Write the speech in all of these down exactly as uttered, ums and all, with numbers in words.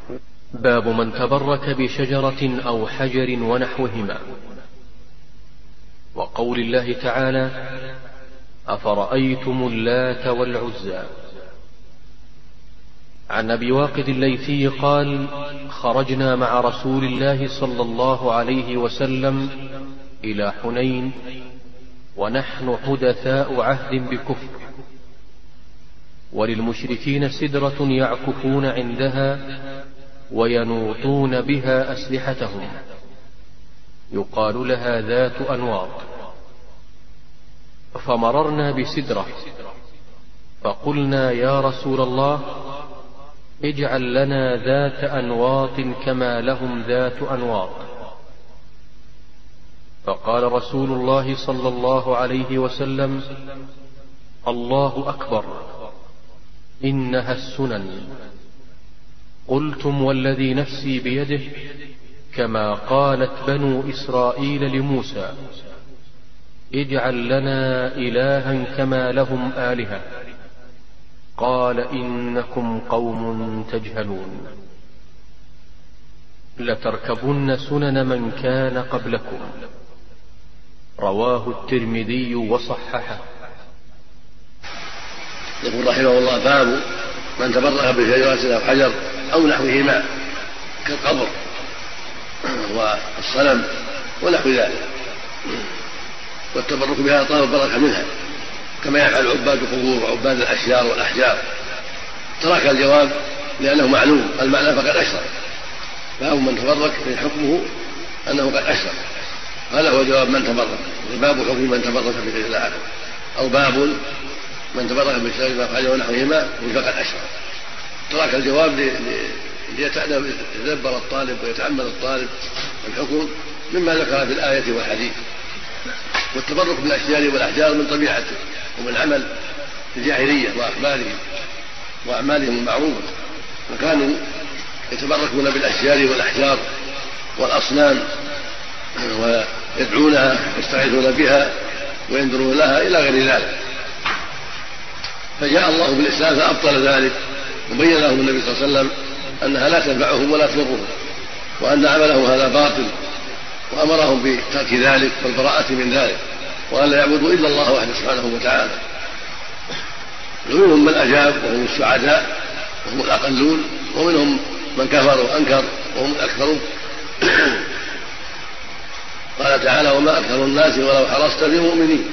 باب من تبرك بشجرة أو حجر ونحوهما. وقول الله تعالى: أفرأيتم اللات والعزى. عن أبي واقد الليثي قال: خرجنا مع رسول الله صلى الله عليه وسلم إلى حنين ونحن حدثاء عهد بكفر، وللمشركين سدرة يعكفون عندها وينوطون بها أسلحتهم، يقال لها ذات أنواط. فمررنا بسدرة فقلنا: يا رسول الله، اجعل لنا ذات أنواط كما لهم ذات أنواط. فقال رسول الله صلى الله عليه وسلم: الله أكبر، إنها السنن. قلتم: والذي نفسي بيده، كما قالت بنو إسرائيل لموسى: اجعل لنا إلها كما لهم آلهة. قال: إنكم قوم تجهلون، لتركبن سنن من كان قبلكم. رواه الترمذي وصححه. يقول رحمه الله: باب من تبرك بشجرة أو حجر أو نحوهما كالقبر والصنم ونحو ذلك، والتبرك بها طلب البركة منها، كما يفعل عباد القبور وعباد الأشجار والأحجار. ترك الجواب لأنه معلوم المعنى فقد أشرك. باب من تبرك من حكمه أنه قد أشرك، هذا هو جواب من تبرك. باب حكم من تبرك بغير الله أعلم، أو باب من تبرك بالشجرة أو حجر ونحوهما فقد أشرك. ترك الجواب ليتدبر الطالب ويتأمل الطالب الحكم مما ذكر في الآية والحديث. والتبرك بالأشجار والأحجار من طبيعته ومن عمل الجاهلية وأخبارهم وأعمالهم المعروفة، وكانوا يتبركون بالأشجار والأحجار والأصنام ويدعونها ويستغيثون بها وينذرون لها إلى غير ذلك. فجاء الله بالإسلام فأبطل ذلك، وبين لهم النبي صلى الله عليه وسلم أنها لا تنفعهم ولا تضرهم، وأن عملهم هذا باطل، وأمرهم بترك ذلك والبراءة من ذلك، وأن لا يعبدوا إلا الله وحده سبحانه وتعالى. ومنهم من أجاب وهم السعداء وهم الأقلون، ومنهم من كفر وأنكر وهم الأكثرون. قال تعالى: وما أكثر الناس ولو حرصت بمؤمنين.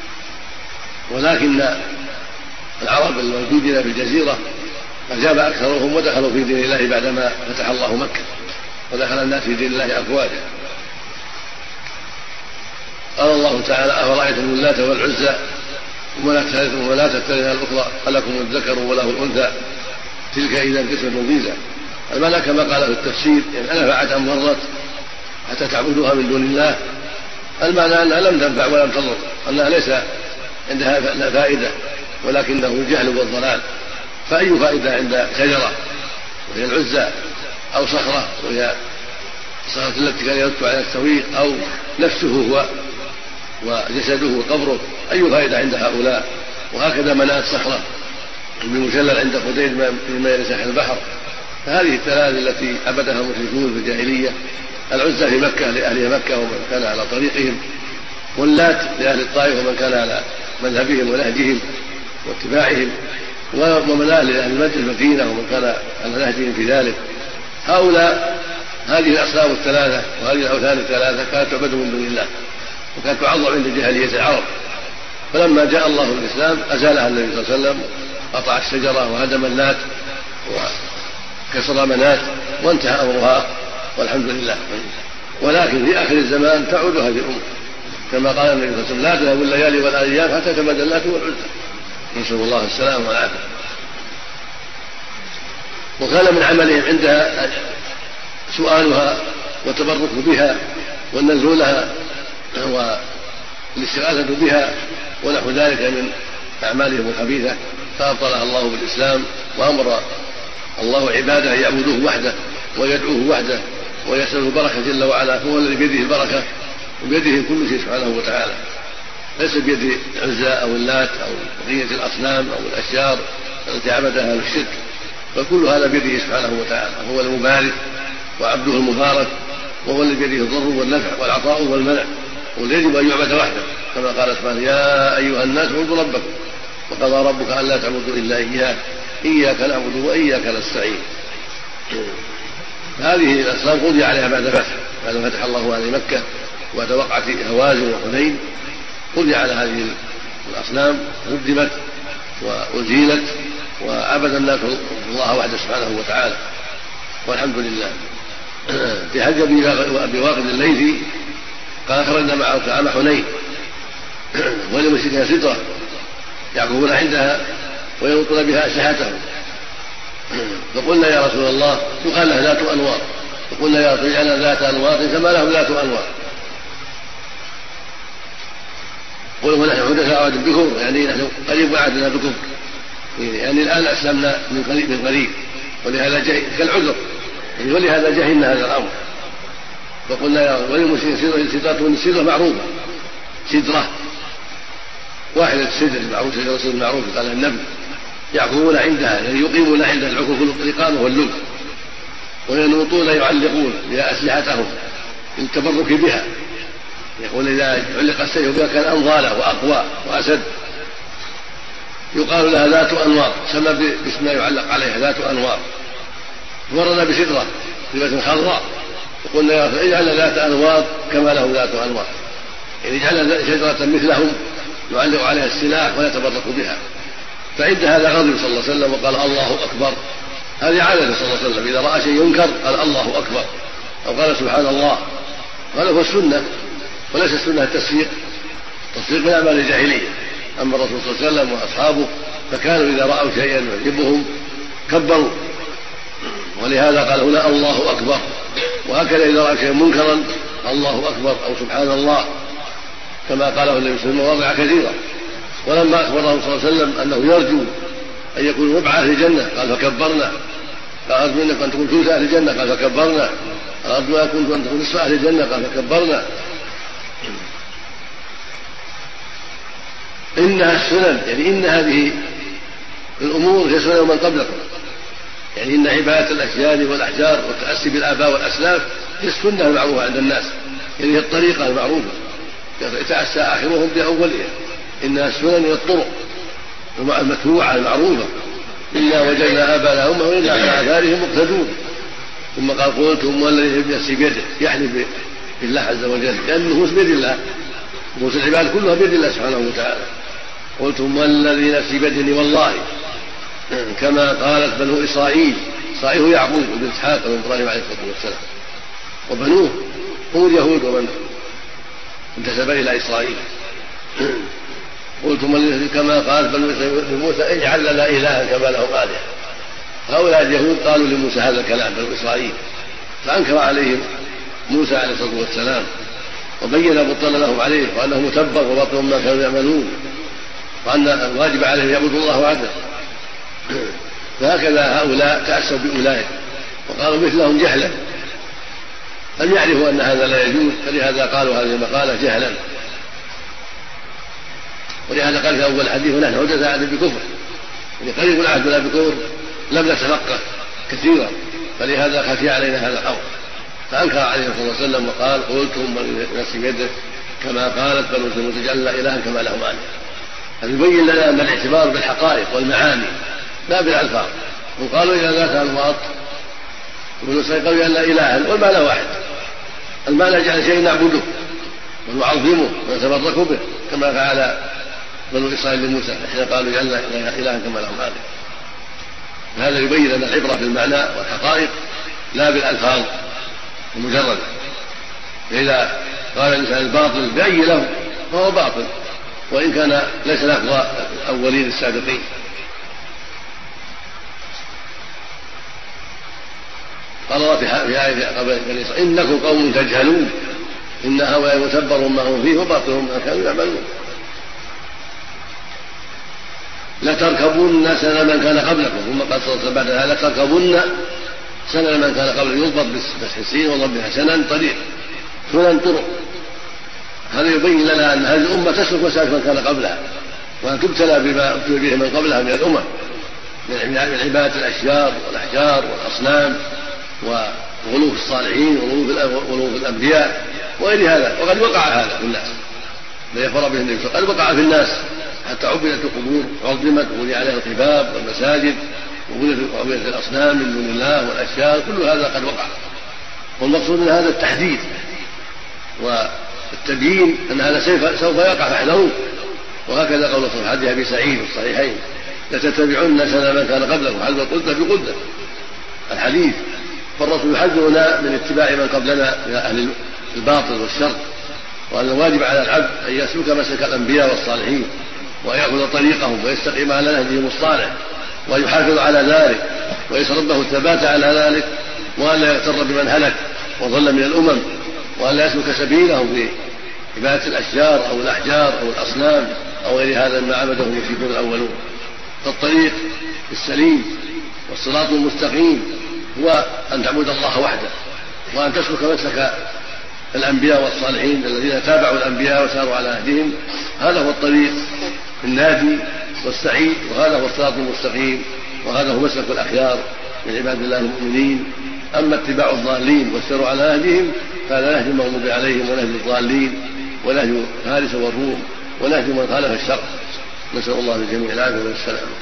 ولكن العرب الموجودين في الجزيرة أجاب أكثرهم ودخلوا في دين الله بعدما فتح الله مكة، ودخل الناس في دين الله أفواجا. قال الله تعالى: أفرأيتم اللات والعزى ومناة الثالثة الأخرى ألكم الذكر وله الأنثى تلك إذا قسمة ضيزى. المعنى كما قال في التفسير: يعني أنا فعلت أن مرت حتى تعبدوها من دون الله. المعنى أنها لم تنفع ولم تضر، أنها ليس عندها فائدة، ولكنه الجهل والضلال. فأي فائدة عند شجرة وهي العزى، أو صخرة وهي الصخرة التي كان يرد على السويق، أو نفسه هو وجسده وقبره، أي فائدة عند هؤلاء؟ وهكذا مناة صخرة بمجلل عند قديد من ميل ساحل البحر. فهذه الثلاث التي عبدها المشركون في الجاهلية: العزى في مكة لأهل مكة ومن كان على طريقهم، واللات لأهل الطائف ومن كان على مذهبهم ونهجهم واتباعهم، ومناه لأهل المدينة ومن كان على نهجهم في ذلك. هؤلاء هذه الأصنام الثلاثة وهذه الأوثان الثلاثة كانت تعبد من دون الله، وكانت تعظم عند جاهلية العرب. فلما جاء الله بالإسلام أزالها النبي صلى الله عليه وسلم، قطع الشجرة وهدم اللات وكسر منات، وانتهى أمرها والحمد لله. ولكن في آخر الزمان تعود هذه الأمة، كما قال النبي صلى الله عليه وسلم: لا تذهب الليالي والأيام حتى تبدل اللات والعزى. نسأل الله السلامة والعافية. وكان من عملهم عندها سؤالها والتبرك بها والنذر لها والاستغاثة بها ونحو ذلك من أعمالهم الخبيثة، فأبطلها الله بالإسلام، وأمر الله عباده أن يعبدوه وحده ويدعوه وحده ويسأل البركة جل وعلا، فهو الذي بيده البركة وبيده كل شيء سبحانه وتعالى، ليس بيد العزى أو اللات أو بقية الأصنام أو الأشجار التي عبدها أهل الشرك. فكل هذا بيده سبحانه وتعالى، هو المبارك وعبده المبارك، وهو الذي بيده الضر والنفع والعطاء والمنع، ويجب أن يعبد وحده كما قال سبحانه: يا أيها الناس اعبدوا ربكم وقضى ربك ألا تعبدوا إلا إياه إياك نعبد وإياك نستعين. هذه الأصنام قضي عليها بعد فتح بعد فتح الله على مكة وبعد وقعة هوازن وحنين، قضي على هذه الأصنام، هدمت وأزيلت وعبد الناس الله وحده سبحانه وتعالى، والحمد لله. في حج أبي واقد الليثي قال: خرجنا معه عام حنين ولمشركها سترة يعكفون عندها ويلقون بها أسلحتهم، فقلنا: يا رسول الله، يقال له ذات أنوار، فقلنا: يا رسول الله ذات أنوار كما لهم ذات أنوار. قلوا: ونحن حدثاء عهد بكم، يعني نحن قريب وعدنا بكم، يعني الآن أسلمنا من قريب من قريب، ولهذا جاء كالعذر، ولهذا جهلنا هذا الأمر. فقلنا: يا وللمشركين سدرة سدرة معروفة، سدرة واحدة السدر المعروف، سدرة المعروف قال النبي، يعكفون عندها، يعني يقيمون عند العكوف الإقامة واللب، وينوطون يعلقون بها أسلحتهم للتبرك بها. يقول: إذا علق السيف بها كان أنضاله وأقوى وأسد. يقال لها ذات أنوار، سمى باسم ما يعلق عليها ذات أنوار. مرنا بسدرة سدرة خضراء، وقلنا: يا رسول اجعل ذات أنوار كما له ذات أنوار، يعني اجعل شجرة مثلهم يعلق عليها السلاح ولا يتبرك بها. فعند هذا غضب صلى الله عليه وسلم وقال: الله أكبر. هذه عادة صلى الله عليه وسلم، إذا رأى شيء ينكر قال: الله أكبر، أو قال: سبحان الله. هذا هو السنة، وليس السنة التصفيق، التصفيق من أعمال الجاهلية. أما الرسول صلى الله عليه وسلم وأصحابه فكانوا إذا رأوا شيئا يعجبهم كبروا، ولهذا قال هنا: الله أكبر. وهكذا إذا رأى شيئا منكرا: الله أكبر أو سبحان الله، كما قاله النبي صلى الله عليه وسلم مواضع كثيرة. ولما أخبره صلى الله عليه وسلم أنه يرجو أن يكون ربع أهل الجنة قال: فكبرنا. قال: أرجو أن تكون ثلث أهل الجنة قال: فكبرنا. قال: أرجو أن تكون نصف أهل الجنة قال: فكبرنا. إنها السنن، يعني إن هذه الأمور هي سنن من قبلكم، يعني إن عبادة الأشجار والأحجار والتأسي بالآباء والأسلاف هي السنة المعروفة عند الناس، يعني هي الطريقة المعروفة يتأسى آخرهم بأولها. إنها السنن والطرق المتبوعة المعروفة، إنا وجدنا آباءنا أمة وإنا على آثارهم مقتدون. ثم قال: قلتم والذي نفسي بيده، يحلف بالله عز وجل، لأن النفوس بيد الله، نفوس العباد كلها بيد الله سبحانه وتعالى. قلتم والذي نفسي بيده والله، كما قالت بنو إسرائيل. إسرائيل هو يعقوب بن إسحاق بن إبراهيم عليه الصلاة والسلام، وبنوه هم اليهود ومن انتسب إلى إسرائيل. قلتم كما قال بنو موسى: اجعل لنا إلها كما لهم آلهة. هؤلاء اليهود قالوا لموسى هذا الكلام، بنو إسرائيل، فأنكر عليهم موسى عليه الصلاة والسلام وبين بطل لهم عليه، وأنه متبر وبطل ما كانوا يعملون، وأن الواجب عليهم يعبدوا الله وحده. فهكذا هؤلاء تأسوا بأولئك وقالوا مثلهم جهلا، لم يعرفوا أن هذا لا يجوز، فلهذا قالوا هذه المقالة جهلا. ولهذا قال في أول الحديث: ونحن حدثاء عهد بكفر، يعني قريب عهدنا بكفر، لم نتفقه كثيرا، فلهذا خفي علينا هذا الأمر. فأنكر عليه صلى الله عليه وسلم وقال: قلتم من نفسي بيده كما قالت بنو إسرائيل: اجعل إلها كما لهم آلهة. هذا يبين لنا أن الاعتبار بالحقائق والمعاني لا بالألفاظ. وقالوا إذا ذات أنواط، وبنو إسرائيل قالوا إلا إلها، والمعنى واحد. المعنى جعل شيء نعبده ونعظمه ونتبرك به، كما فعل بنو إسرائيل لموسى حين قالوا جعلنا إلها كما لهم آلهة. هذا يبين أن العبرة بالمعنى والحقائق لا بالألفاظ المجردة. إذا قال الإنسان الباطل بأي لفظ فهو باطل، وإن كان ليس لفظ الأولين السابقين. قال الله في آية قبل بني إسرائيل: إنكم قوم تجهلون، إن هؤلاء متبر ما هم فيه وباطل ما كانوا يعملون. لتركبن سنن من كان قبلكم، ثم قال صلى الله عليه وسلم بعد هذا: لتركبن سنن من كان قبلكم، يضبط بفتح السين وضبها سنن طريق، سنن طرق. هذا يبين لنا أن هذه الأمة تسلك مسالك من كان قبلها، وأن تبتلى بما ابتلي به من قبلها من الأمم، من عبادة الأشجار والأحجار والأصنام وغلو في الصالحين وغلو في الأنبياء وغير هذا. وقد وقع هذا في الناس، لا يفر به النبي، قد وقع في الناس حتى عبدت القبور عظمت وبني عليها القباب والمساجد وعبدت الأصنام من دون الله والأشجار، كل هذا قد وقع. والمقصود من هذا التحديد والتبيين أن هذا سوف يقع فاحذروا. وهكذا قول صلى حديث أبي سعيد في الصحيحين: لتتبعن سنن من كان قبلكم حذو القدة بقدة الحديث. فالرسول يحذرنا من اتباع من قبلنا من أهل الباطل والشر، وأن الواجب على العبد أن يسلك مسلك الأنبياء والصالحين وأن يأخذ طريقهم ويستقيم على نهجهم الصالح وأن يحافظ على ذلك ويسأل ربه الثبات على ذلك، وأن لا يغتر بمن هلك وضل من الأمم، وأن لا يسلك سبيلهم في عبادة الأشجار أو الأحجار أو الأصنام أو غير هذا مما عبده المشركون الأولون. فالطريق السليم والصراط المستقيم هو أن تعبد الله وحده، وأن تسلك مسلك الأنبياء والصالحين الذين تابعوا الأنبياء وساروا على نهجهم. هذا هو الطريق الناجي والسعيد، وهذا هو الصراط المستقيم، وهذا هو مسلك الأخيار من عباد الله المؤمنين. أما اتباع الضالين والسير على نهجهم فهذا نهج المغضوب عليهم ونهج الضالين ونهج فارس والروم ونهج من خالف الشرع. نسأل الله للجميع العافية والسلام.